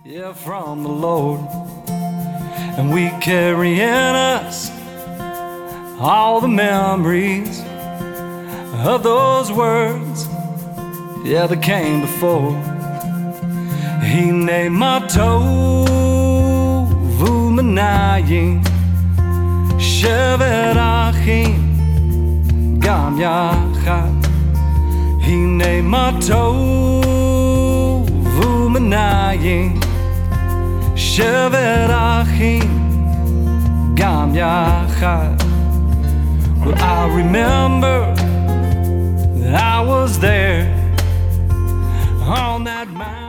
yeah, from the Lord. And we carry in us all the memories of those words, yeah, that came before. Hine matovu menayim shevet achim gam yachad. Hine matovu menayim shevet achim gam yachad. Well, I remember that I was there on that mountain.